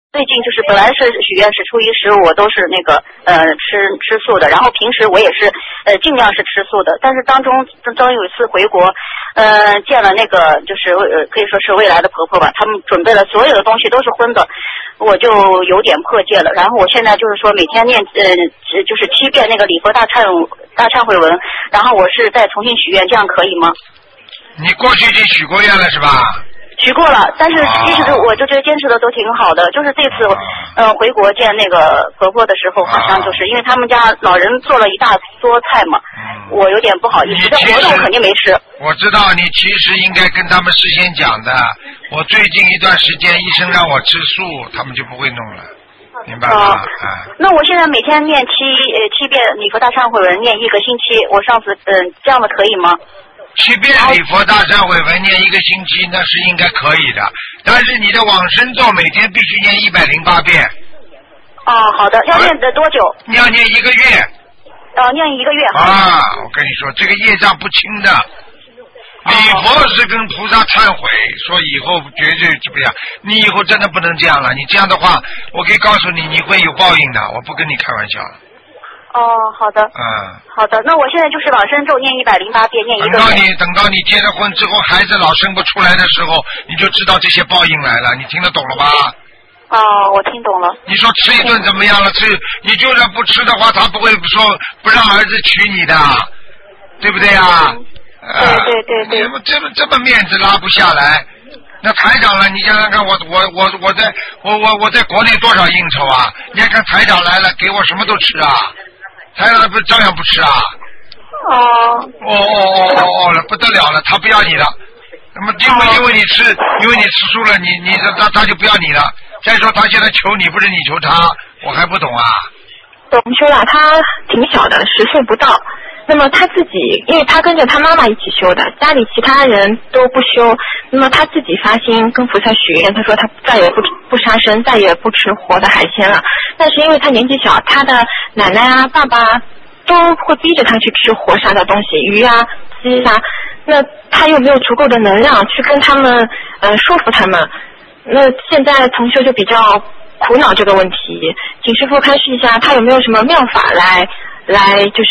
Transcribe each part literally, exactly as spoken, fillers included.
最近就是本来是许愿是初一十五我都是那个呃吃吃素的，然后平时我也是呃尽量是吃素的，但是当中当有一次回国，呃见了那个就是呃可以说是未来的婆婆吧，他们准备了所有的东西都是荤的，我就有点破戒了。然后我现在就是说每天念呃就是七遍那个礼佛大忏大忏悔文，然后我是再重新许愿，这样可以吗？ 你过去已经许过愿了是吧？ 许过了，但是其实我就觉得坚持的都挺好的。就是这次，呃，回国见那个婆婆的时候，好像就是因为他们家老人做了一大桌菜嘛，我有点不好意思。这活动肯定没吃。我知道你其实应该跟他们事先讲的。我最近一段时间医生让我吃素，他们就不会弄了，明白吗？啊、嗯。那我现在每天念七呃七遍礼佛大忏悔文，念一个星期。我上次嗯、呃、这样的可以吗？七遍礼佛大忏悔文念一个星期，那是应该可以的。但是你的往生咒每天必须念一百零八遍。哦，好的，要念的多久？你要念一个月。哦，念一个月。啊，我跟你说，这个业障不轻的。礼佛是跟菩萨忏悔，说以后绝对怎么样。你以后真的不能这样了，你这样的话，我可以告诉你，你会有报应的。我不跟你开玩笑了。哦，好的。嗯，好的。那我现在就是往生咒念一百零八遍，念一个。等到你等到你结了婚之后，孩子老生不出来的时候，你就知道这些报应来了。你听得懂了吧？哦，我听懂了。你说吃一顿怎么样了？吃，你就算不吃的话，他不会说不让儿子娶你的，对不对呀？嗯呃、对对对对。这么这么这么面子拉不下来，那台长了，你想想看，我我我我在我我我在国内多少应酬啊？你看台长来了，给我什么都吃啊。台长不是照样不吃啊？哦哦哦哦哦，不得了了，他不要你了。那么因为因为你吃，因为你吃素了，你你他他就不要你了。再说他现在求你，不是你求他，我还不懂啊。 懂修了，他挺小的，十岁不到。那么他自己，因为他跟着他妈妈一起修的，家里其他人都不修，那么他自己发心跟菩萨许愿，他说他再也不不杀生，再也不吃活的海鲜了。但是因为他年纪小，他的奶奶啊、爸爸都会逼着他去吃活杀的东西，鱼啊、鸡啊，那他又没有足够的能量去跟他们呃说服他们。那现在同修就比较苦恼这个问题，请师父开示一下，他有没有什么妙法来来就是。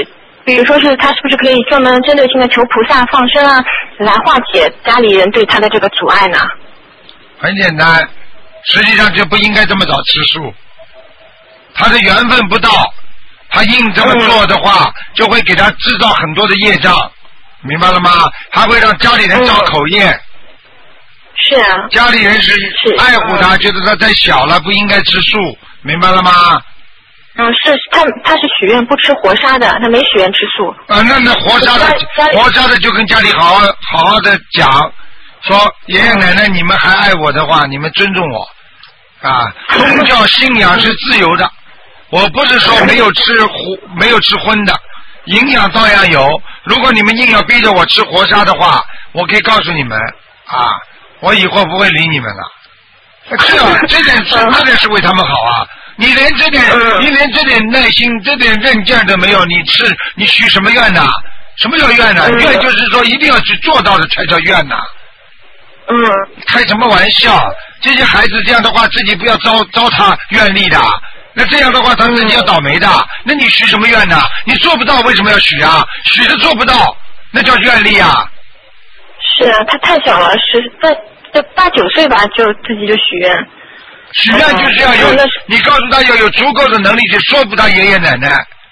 比如说是他是不是可以专门针对性的求菩萨放生啊，来化解家里人对他的这个阻碍呢？ 很简单，实际上就不应该这么早吃素，他的缘分不到，他硬这么做的话，嗯、就会给他制造很多的业障，明白了吗？还会让家里人造口业。嗯、 是啊。 家里人是爱护他，觉得他太小了，不应该吃素，明白了吗？ 嗯，是他，他是许愿不吃活杀的，他没许愿吃素。 啊，那那活杀的，活杀的就跟家里好好好好的讲，说爷爷奶奶你们还爱我的话，你们尊重我，啊，宗教信仰是自由的，我不是说没有吃活没有吃荤的，营养照样有。如果你们硬要逼着我吃活杀的话，我可以告诉你们啊，我以后不会理你们了。这这点是这点是为他们好啊。你连这点，你连这点耐心、这点韧劲都没有，你是你许什么愿呐？什么叫愿呢？愿就是说一定要去做到的才叫愿呐。嗯。开什么玩笑？这些孩子这样的话，自己不要糟糟蹋愿力的。那这样的话，他自己要倒霉的。那你许什么愿呢？你做不到，为什么要许啊？许的做不到，那叫愿力啊。 是啊，他太小了，十在在八九岁吧，就自己就许愿。 许愿就是要有，嗯、你告诉他要有足够的能力去说服他爷爷奶奶。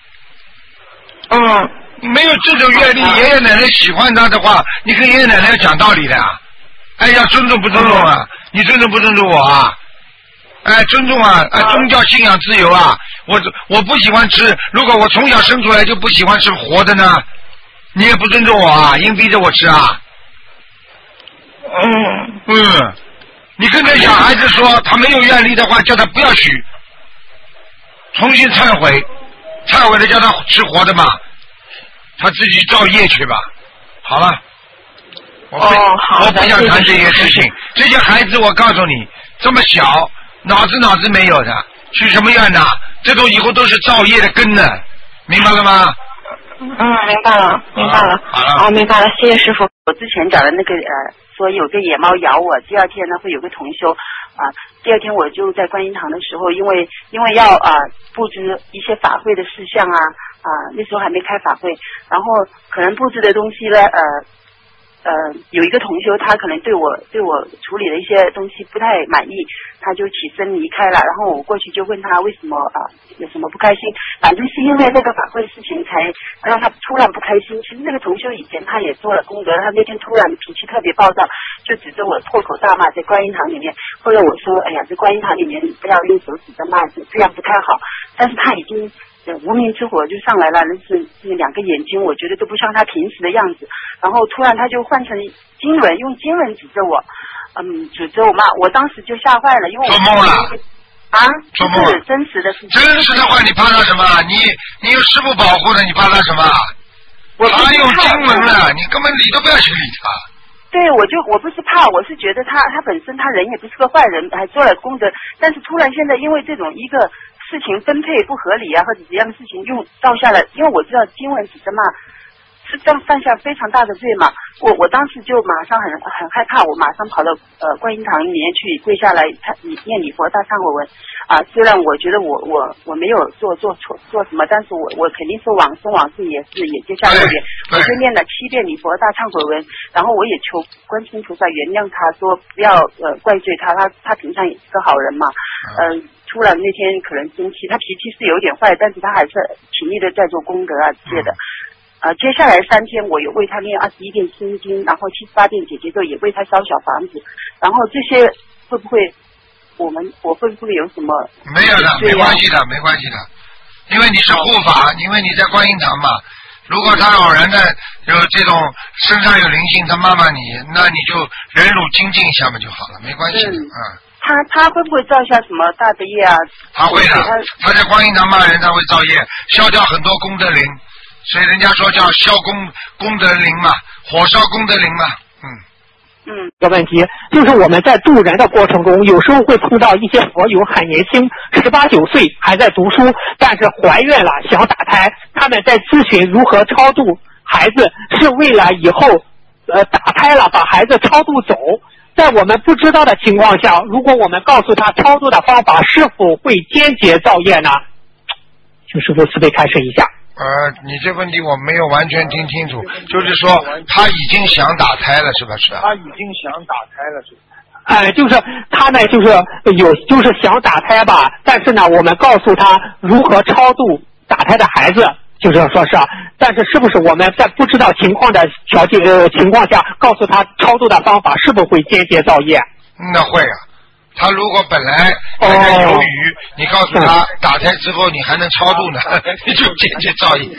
嗯，没有这种阅历，嗯、爷爷奶奶喜欢他的话，你跟爷爷奶奶要讲道理的啊。哎，要尊重不尊重啊？嗯、你尊重不尊重我啊？哎，尊重啊！哎，宗教信仰自由啊！我我不喜欢吃，如果我从小生出来就不喜欢吃活的呢，你也不尊重我啊，硬逼着我吃啊。嗯嗯。你跟这小孩子说，他没有愿力的话，叫他不要许，重新忏悔，忏悔了叫他吃活的嘛，他自己造业去吧。好了，我不、哦、好我不想谈这些事情。这些孩子，我告诉你，这么小，脑子脑子没有的，许什么愿呢？这种以后都是造业的根呢，明白了吗？ 嗯，明白了，明白了。好了，哦，明白了，谢谢师傅。 我之前讲的那个呃。说有个野猫咬我，第二天呢会有个同修啊，第二天我就在观音堂的时候，因为因为要啊布置一些法会的事项啊啊，那时候还没开法会，然后可能布置的东西呢，呃。呃，有一个同修，他可能对我对我处理的一些东西不太满意，他就起身离开了。然后我过去就问他为什么啊、呃，有什么不开心？反正是因为那个法会事情才让他突然不开心。其实那个同修以前他也做了功德，他那天突然脾气特别暴躁，就指着我破口大骂，在观音堂里面。后来我说，哎呀，在观音堂里面不要用手指着骂，这样不太好。但是他已经。无名之火就上来了，那是那两个眼睛，我觉得都不像他平时的样子。然后突然他就换成经文，用经文指着我，嗯，指着我骂，我当时就吓坏了，因为我做梦了啊， 做梦是真实的事情。 真实的话，你怕他什么？你你有师父保护的，你怕他什么？ 我他用经文了，你根本理都不要去理他。 对，我就我不是怕，我是觉得他他本身他人也不是个坏人，还做了功德，但是突然现在因为这种一个。事情分配不合理啊，或者怎样的事情用照下来，因为我知道经文指着骂是这样犯下非常大的罪嘛，我我当时就马上很很害怕，我马上跑到呃观音堂里面去跪下来念礼佛大忏悔文啊。虽然我觉得我我我没有做做错做什么，但是我我肯定是往生往事也是也接下六遍，我就念了七遍礼佛大忏悔文，然后我也求观世音菩萨原谅他，说不要呃怪罪他，他他平常也是个好人嘛，嗯、呃。突然那天可能生气，他脾气是有点坏，但是他还是勤力的在做功德啊这些的。呃，接下来三天我有为他念二十一遍心经，然后七十八遍解结咒，也为他烧小房子。然后这些会不会我们我会不会有什么？ 没有的，没关系的，没关系的，因为你是护法，因为你在观音堂嘛。如果他偶然的有这种身上有灵性，他骂骂你，那你就忍辱精进一下嘛就好了，没关系的，嗯。 他他会不会造下什么大的业啊？ 他会的，他在观音堂骂人，他会造业，消掉很多功德灵，所以人家说叫消功功德灵嘛，火烧功德灵嘛，嗯。 嗯，这个问题就是我们在渡人的过程中，有时候会碰到一些佛友很年轻，十八九岁还在读书，但是怀孕了想打胎，他们在咨询如何超度孩子，是为了以后呃打胎了把孩子超度走。在我们不知道的情况下，如果我们告诉他超度的方法，是否会间接造业呢？请师父慈悲开示一下。 呃，你这问题我没有完全听清楚，就是说他已经想打胎了，是不是？ 他已经想打胎了，是吧？ 哎，就是他呢，就是有，就是想打胎吧，但是呢，我们告诉他如何超度打胎的孩子。就是说是，但是是不是我们在不知道情况的条件呃情况下，告诉他超度的方法，是不是会间接造业？ 那会啊，他如果本来还在犹豫，哦、你告诉他打胎之后你还能超度呢，你就间接造业。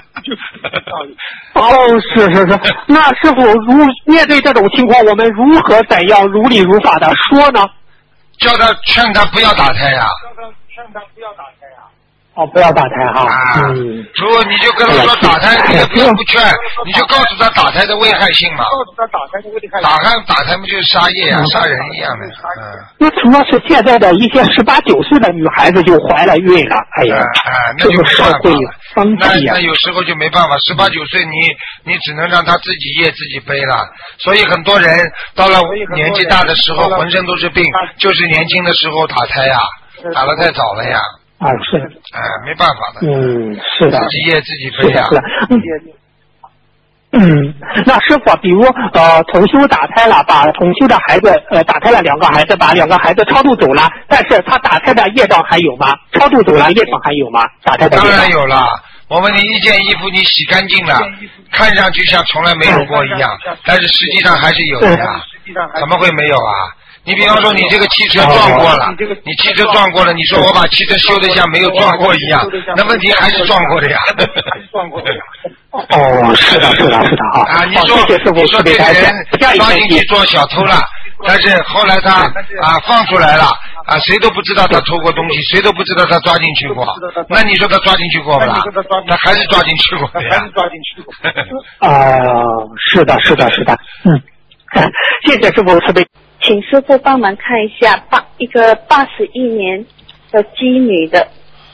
哦，是是是，那师父如面对这种情况，我们如何怎样如理如法的说呢？ 叫他劝他不要打胎呀、啊。 叫他劝他不要打胎呀、啊。 哦，不要打胎哈。 啊，嗯，如果你就跟他说打胎，你也不用不劝，你就告诉他打胎的危害性嘛。 告诉他打胎的危害性。 打胎打胎不就是杀业啊，杀人一样的。嗯。 那主要是现在的一些十八九岁的女孩子就怀了孕了，哎呀， 啊，那就没办法了。那那有时候就没办法，十八九岁你你只能让他自己业自己背了。所以很多人到了年纪大的时候，浑身都是病，就是年轻的时候打胎呀，打得太早了呀。 啊，是， 哎，没办法的。 嗯，是的， 自己业自己飞呀。 是的，是的。嗯，那师傅，比如呃，同修打胎了，把同修的孩子呃打胎了两个孩子，把两个孩子超度走了，但是他打胎的业障还有吗？超度走了，业障还有吗？打胎的业障。 当然有了。我问你，一件衣服你洗干净了，看上去像从来没有过一样，但是实际上还是有的呀。怎么会没有啊？你比方说，你这个汽车撞过了，你汽车撞过了，你说我把汽车修得像没有撞过一样，那问题还是撞过的呀。 撞过的呀。 哦，是的，是的，是的啊。 啊，你说你说这个人抓进去做小偷了，但是后来他啊放出来了啊，谁都不知道他偷过东西，谁都不知道他抓进去过。那你说他抓进去过不啦？他还是抓进去过的呀。 还是抓进去过。 啊，是的，是的，是的，嗯，谢谢师傅慈悲。 请师傅帮忙看一下八一个八十一年的鸡女的。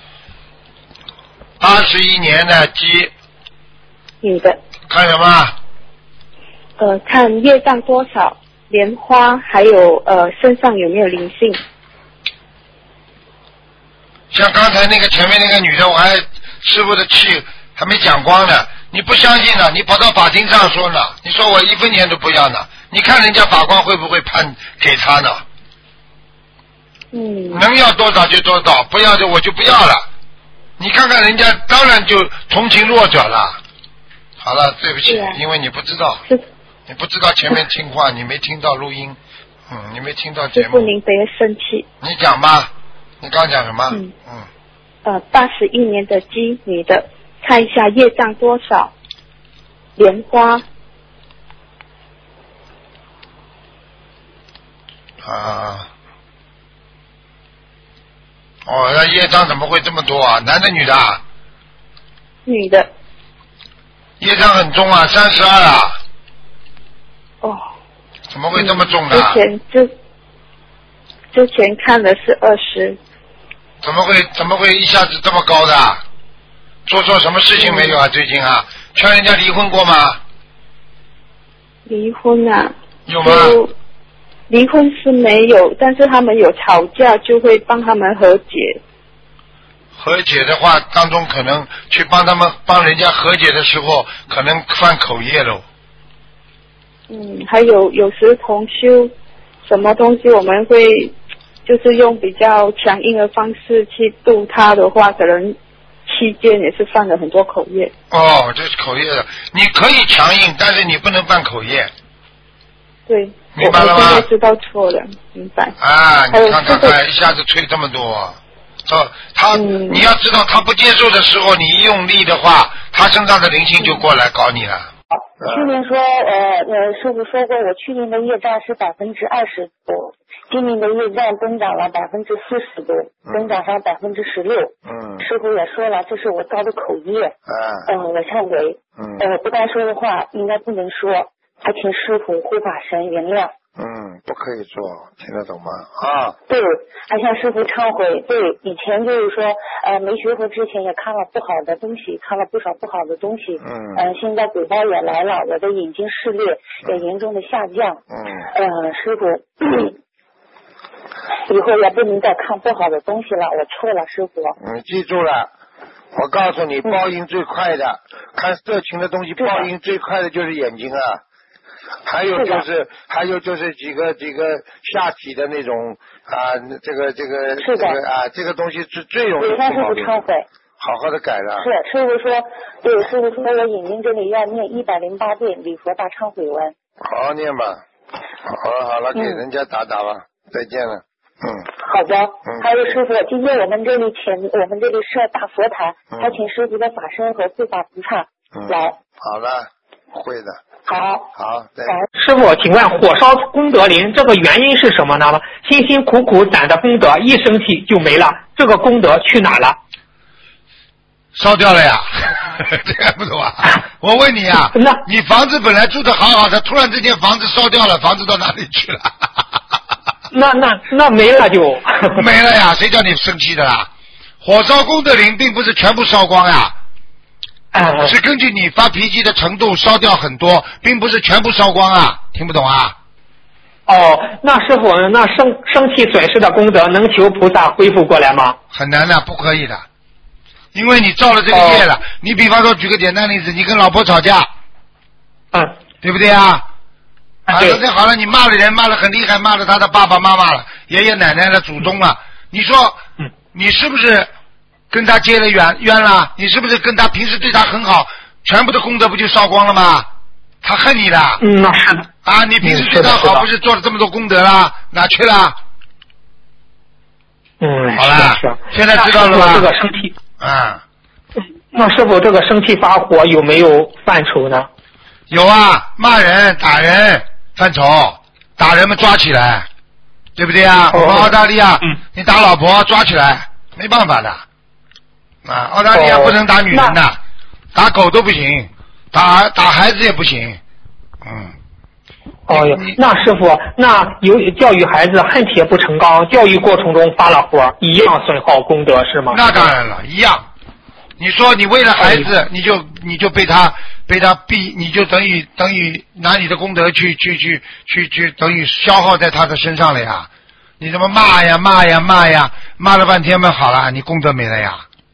八十一年的鸡。 女的。 看什么？ 呃，看业障多少，莲花，还有呃身上有没有灵性。 像刚才那个前面那个女的，我还师傅的气还没讲光呢，你不相信呢，你跑到法庭上说呢，你说我一分钱都不要呢，你看人家法官会不会判给他呢？ 嗯， 能要多少就多少，不要的我就不要了。你看看人家，当然就同情弱者了。好了，对不起， 啊、 因为你不知道，你不知道前面听话，你没听到录音，嗯，你没听到节目。 师傅您别生气。 你讲吧，你刚讲什么？ 嗯嗯。 呃，八十一年的鸡女的，看一下业障多少？莲花。 啊。哦，那业障怎么会这么多啊？男的女的？ 女的。 业障很重啊，三十二啊。 哦。 怎么会这么重呢？ 之前之之前看的是二十。 怎么会怎么会一下子这么高的？做错什么事情没有啊？最近啊，劝人家离婚过吗？ 离婚啊？ 有吗？ 离婚是没有，但是他们有吵架，就会帮他们和解。 和解的话，当中可能去帮他们帮人家和解的时候，可能犯口业喽。 嗯，还有有时同修什么东西，我们会就是用比较强硬的方式去度他的话，可能期间也是犯了很多口业。 哦，这是口业的，你可以强硬，但是你不能犯口业。 对， 明白了吗？ 我现在知道错了，明白。 啊，你看看看，一下子吹这么多，这他、嗯、你要知道，他不接受的时候，你一用力的话，他身上的灵性就过来搞你了。 去年说，呃呃，师傅说过，我去年的业障是百分之二十多，今年的业障增长了百分之四十多，增长上百分之十六。嗯，师傅也说了，这是我造的口业。嗯，嗯、呃，我忏悔。嗯，呃，不该说的话应该不能说。还请师傅护法神原谅。 嗯，不可以做，听得懂吗？啊， 对，还向师傅忏悔。对，以前就是说，呃，没学佛之前也看了不好的东西，看了不少不好的东西。嗯。呃，现在鬼报也来了，我的眼睛视力也严重的下降。嗯。呃，师傅，以后也不能再看不好的东西了，我错了，师傅。 嗯，记住了。我告诉你，报应最快的，嗯、看色情的东西，报应最快的就是眼睛啊。还有就是，还有就是几个几个下体的那种啊，这个这个这个啊，这个东西是最容易出毛病。 忏悔， 好好的改了。 是师傅说，对师傅说我眼睛这里要念一百零八遍礼佛大忏悔文。 好好念吧。好了好了，给人家打打吧。嗯、再见了。嗯。 好的。嗯。还有师傅，今天我们这里请我们这里设大佛台，还、嗯、请师傅的法身和护法菩萨来。 嗯、好了，会的。 好， 好，对。 师傅，请问火烧功德林这个原因是什么呢？辛辛苦苦攒的功德一生气就没了，这个功德去哪了？ 烧掉了呀，这还不懂啊？我问你啊，你房子本来住的好好的，突然之间房子烧掉了，房子到哪里去了？ 那那那没了就没了呀，谁叫你生气的啦？火烧功德林并不是全部烧光呀。 嗯、 是根据你发脾气的程度烧掉很多，并不是全部烧光啊，听不懂啊？ 哦，那师傅，那生生气损失的功德能求菩萨恢复过来吗？ 很难的，不可以的，因为你造了这个业了。哦、你比方说，举个简单例子，你跟老婆吵架， 嗯， 对不对啊？啊， 对。 那好了，你骂了人，骂了很厉害，骂了他的爸爸妈妈了，爷爷奶奶了，祖宗了，你说， 嗯， 你是不是？跟他结了冤冤了，你是不是跟他平时对他很好，全部的功德不就烧光了吗？他恨你的。 嗯，那是的。 啊，你平时对他好，不是做了这么多功德啦？哪去了？ 嗯， 好了， 是现在知道了吧？ 这个生气。 啊。 那师傅，这个生气发火有没有范畴呢？ 有啊，骂人、打人范畴，打人们抓起来，对不对啊？ 哦、 我们澳大利亚， 嗯、 你打老婆抓起来，没办法的。啊，澳大利亚不能打女人的，哦、打狗都不行，打打孩子也不行，嗯。 哦哟，那师傅，那有教育孩子恨铁不成钢，教育过程中发了火，一样损耗功德是吗？ 那当然了，一样。你说你为了孩子，哎、你就你就被他被他逼，你就等于等于拿你的功德去去去去去，等于消耗在他的身上了呀。 你怎么骂呀骂呀骂呀，骂了半天嘛，好了，你功德没了呀。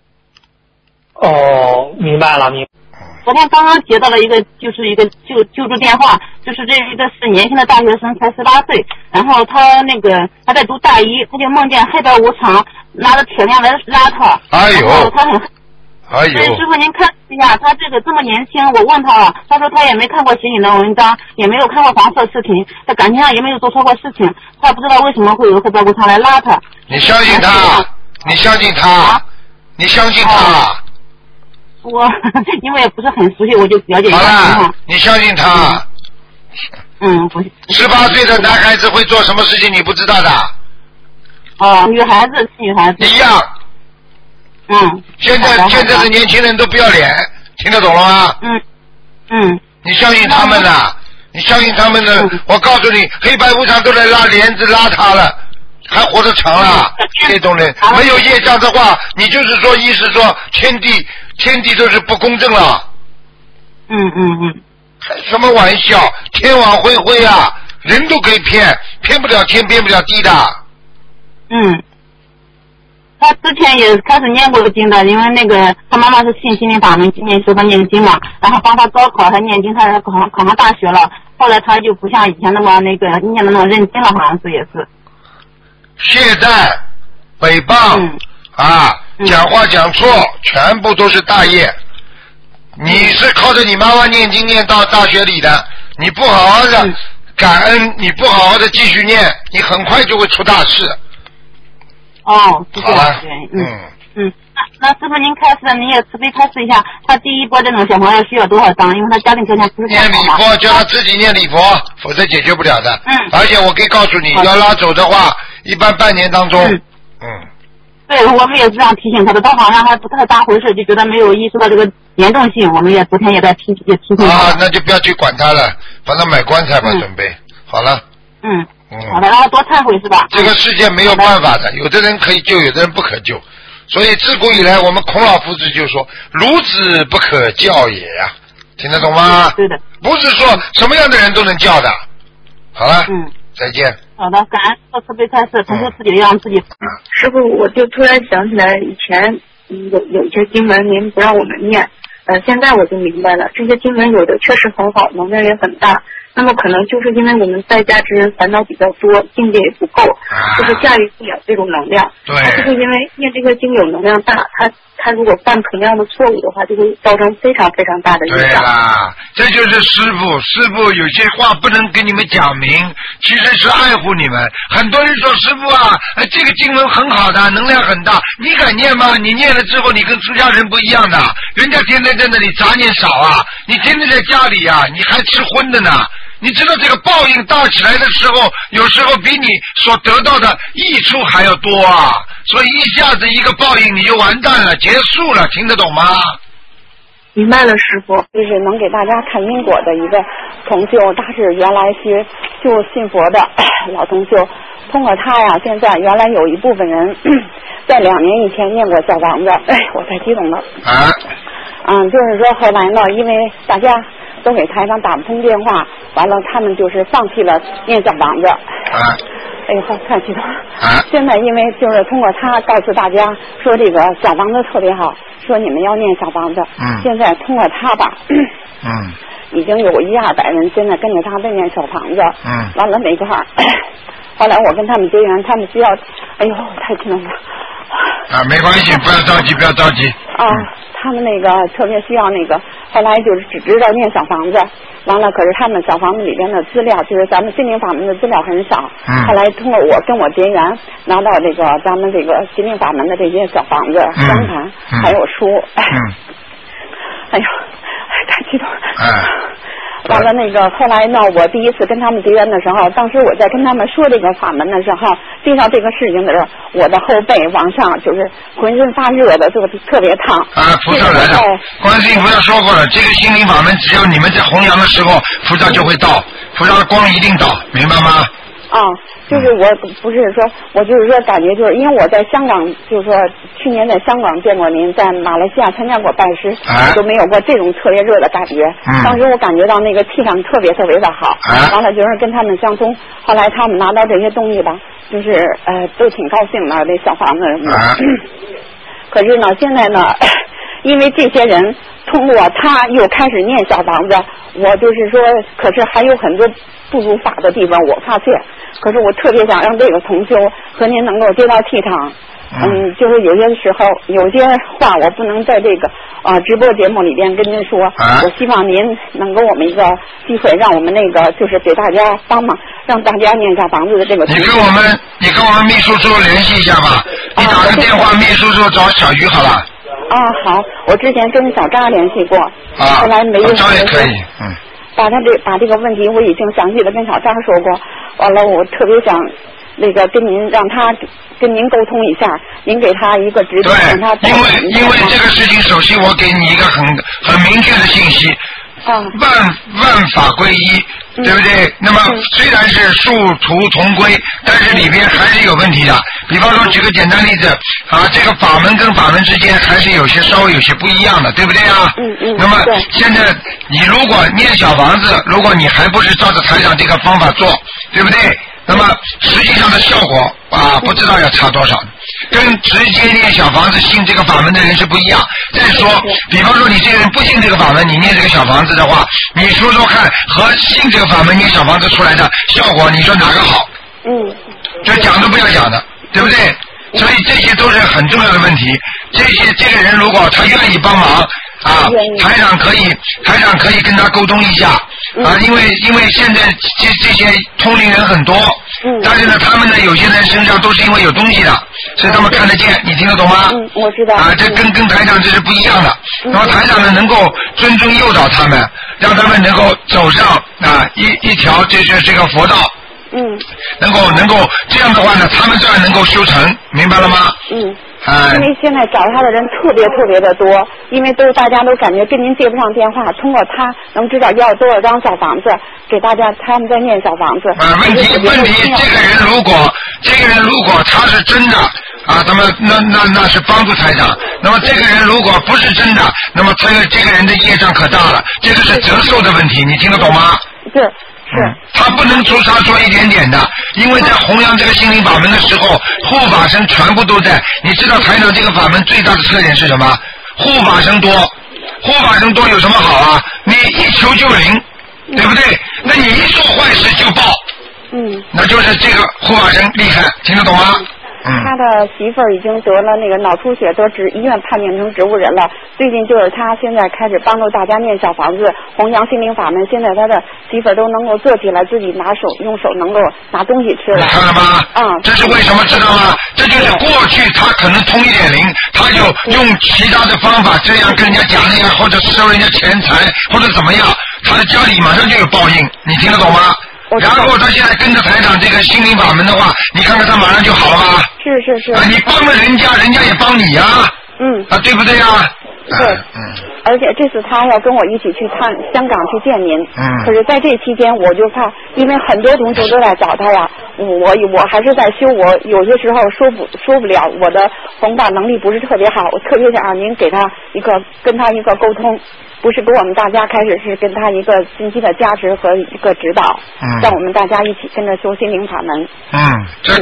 哦，明白了，明白。 昨天刚刚接到了一个，就是一个救救助电话，就是这一个是年轻的大学生，才十八岁，然后他那个他在读大一，他就梦见黑白无常拿着铁链来拉他， 哎呦， 然后他很， 哎呦， 师傅您看一下，他这个这么年轻，我问他了，他说他也没看过邪淫的文章，也没有看过黄色视频，在感情上也没有做错过事情，他不知道为什么会有黑白无常来拉他。 你相信他？你相信他？啊、你相信他？啊我因为也不是很熟悉，我就了解一下情况。 你相信他？ 嗯，不是。 十八岁的男孩子会做什么事情你不知道的？ 哦，女孩子，女孩子。 一样。 嗯。 现在现在的年轻人都不要脸，听得懂了吗？ 嗯嗯。 你相信他们的？你相信他们的？嗯、我告诉你，黑白无常都来拉帘子拉他了。还活得长了，这种人没有业障的话，你就是说，意思说天地天地都是不公正了。 嗯嗯嗯。 开什么玩笑？天网恢恢啊，人都可以骗，骗不了天，骗不了地的。 嗯。他之前也开始念过经的，因为那个他妈妈是信心灵法门，今年说他念经嘛，然后帮他高考还念经，他考上考上大学了。后来他就不像以前那么那个念的那么认真了，好像是也是。 懈怠、诽谤、嗯、啊，讲话讲错，嗯、全部都是大业。你是靠着你妈妈念经念到大学里的，你不好好的感恩，你不好好的继续念，你很快就会出大事。 哦，是这样。 嗯嗯，那那师傅您开示，您也慈悲开示一下，他第一波这种小朋友需要多少张？因为他家庭条件不是太好嘛。 念礼佛，叫他自己念礼佛，否则解决不了的。 嗯。 而且我可以告诉你，要拉走的话，一般半年当中。嗯。嗯对，我们也是这样提醒他的，他好像还不太当回事，就觉得没有意识到这个严重性。我们也昨天也在提也提醒他。 啊，那就不要去管他了，帮他买棺材吧，嗯、准备好了。 嗯。嗯，好的，然后多忏悔是吧？ 这个世界没有办法的，有的人可以救，有的人不可救。所以自古以来，我们孔老夫子就说：“孺子不可教也呀、啊。”听得懂吗？ 对的。 不是说什么样的人都能教的。好了。 嗯。 再见。 好的，感恩做慈悲开示，承受自己的让自己。 师傅，我就突然想起来，以前有有一些经文您不让我们念，呃，现在我就明白了，这些经文有的确实很好，能量也很大。那么可能就是因为我们在家之人烦恼比较多，境界也不够，就是驾驭不了这种能量。 对。 他就会因为念这个经有能量大，他他如果犯同样的错误的话，就会造成非常非常大的影响。 对啦，这就是师父，师父有些话不能跟你们讲明，其实是爱护你们。很多人说师父啊，这个经文很好的，能量很大，你敢念吗？你念了之后，你跟出家人不一样的，人家天天在那里杂念少啊，你天天在家里啊，你还吃荤的呢。你知道这个报应大起来的时候，有时候比你所得到的益处还要多啊！所以一下子一个报应你就完蛋了，结束了，听得懂吗？ 明白了，师傅。 就是能给大家看因果的一个同修，他是原来是就信佛的老同修，通过他呀，现在原来有一部分人在两年以前念过小房子，哎，我太激动了。 啊。 嗯，就是说后来呢，因为大家都给台上打不通电话，完了他们就是放弃了念小房子。 啊。 哎呦，太激动了！ 啊。 现在因为就是通过他告诉大家说这个小房子特别好，说你们要念小房子。 嗯。 现在通过他吧。 嗯。 已经有一二百人现在跟着他在念小房子。 嗯。 完了没个号。后来我跟他们结缘，他们需要，哎呦，太激动了。 啊，没关系，不要着急，不要着急。 啊，他们那个特别需要那个，后来就是只知道念小房子，完了，可是他们小房子里边的资料，就是咱们心灵法门的资料很少。 嗯。 后来通过我跟我结缘，拿到这个咱们这个心灵法门的这些小房子、 嗯、 光盘、 嗯、 还有书。 嗯。 哎呦，太激动了。 哎。 完了，那个后来呢，我第一次跟他们结缘的时候，当时我在跟他们说这个法门的时候，遇到这个事情的时候，我的后背往上就是浑身发热的，就特别烫。 啊，菩萨来了！观世音菩萨说过了，这个心灵法门，只要你们在弘扬的时候，菩萨就会到，菩萨的光一定到，明白吗？ 啊，就是我不是说，我就是说感觉就是因为我在香港，就是说去年在香港见过您，在马来西亚参加过拜师， 啊、 都没有过这种特别热的感觉。 嗯、 当时我感觉到那个气场特别特别的好， 啊、 完了就是跟他们相通。后来他们拿到这些东西吧，就是呃都挺高兴的，那小房子什么的。 啊、 可是呢，现在呢，因为这些人通过他又开始念小房子，我就是说，可是还有很多不如法的地方，我发现。可是我特别想让这个同修和您能够接到气场，嗯，就是有些时候有些话我不能在这个啊、呃、直播节目里边跟您说， 啊、 我希望您能给我们一个机会，让我们那个就是给大家帮忙，让大家念小房子的这个。 你跟我们，你跟我们秘书处联系一下吧，你打个电话，秘书处找小鱼好了。 啊，好，我之前跟小扎联系过， 啊， 后来没有。 小扎也可以，嗯。 把他这把这个问题我已经详细的跟小扎说过，完了我特别想那个跟您让他跟您沟通一下，您给他一个指导，让他因为因为这个事情，首先我给你一个很很明确的信息， 啊， 万万法归一。对不对？那么虽然是殊途同归，但是里边还是有问题的。比方说，举个简单例子啊，这个法门跟法门之间还是有些稍微有些不一样的，对不对啊？ 嗯嗯。 那么现在你如果念小房子，如果你还不是照着台长这个方法做，对不对？那么实际上的效果啊，不知道要差多少，跟直接念小房子信这个法门的人是不一样。再说，比方说你这个人不信这个法门，你念这个小房子的话，你说说看，和信这个法门念小房子出来的效果，你说哪个好？ 嗯。 这讲都不要讲的，对不对？所以这些都是很重要的问题。这些这个人如果他愿意帮忙。啊，台长可以，台长可以跟他沟通一下啊，因为因为现在这这些通灵人很多， 嗯， 但是呢，他们呢有些人身上都是因为有东西的，所以他们看得见，你听得懂吗？ 嗯，我知道。 啊，这跟跟台长这是不一样的。那么台长呢，能够谆谆诱导他们，让他们能够走上啊一一条这这这个佛道。 嗯。 能够能够这样的话呢，他们这样能够修成，明白了吗？ 嗯。 哎、 因为现在找他的人特别特别的多，因为都大家都感觉跟您接不上电话，通过他能知道要多少张小房子，给大家他们在念小房子。 啊，问题问题，这个人如果这个人如果他是真的啊，那么那那那是帮助台长。那么这个人如果不是真的，那么这个这个人的业障可大了，这个是折寿的问题，你听得懂吗？ 是。是， 他不能出差错一点点的，因为在弘扬这个心灵法门的时候，护法神全部都在。你知道台长这个法门最大的特点是什么？护法神多，护法神多有什么好啊？你一求就灵，对不对？那你一做坏事就报， 嗯， 那就是这个护法神厉害，听得懂吗？ 他的媳妇儿已经得了那个脑出血，得植医院判定成植物人了。最近就是他现在开始帮助大家念小房子，弘扬心灵法门。现在他的媳妇儿都能够坐起来，自己拿手用手能够拿东西吃了。 你看了吗？ 嗯， 这是为什么知道吗？这就是过去他可能通一点灵，他就用其他的方法这样跟人家讲那样，或者收人家钱财，或者怎么样，他的家里马上就有报应。你听得懂吗？然后他现在跟着台长这个心灵法门的话，你看看他马上就好了吧？ 是是是。 啊，你帮了人家，人家也帮你呀、啊。 嗯。 啊，对不对呀、啊？ 对。嗯。而且这次他要跟我一起去看香港去见您。 嗯。 可是在这期间，我就怕，因为很多同学都在找他呀，我我还是在修，我有些时候说不说不了，我的弘法能力不是特别好，我特别想让您给他一个跟他一个沟通。不是给我们大家开始，是跟他一个信息的加持和一个指导， 嗯， 让我们大家一起跟着修心灵法门。 嗯，这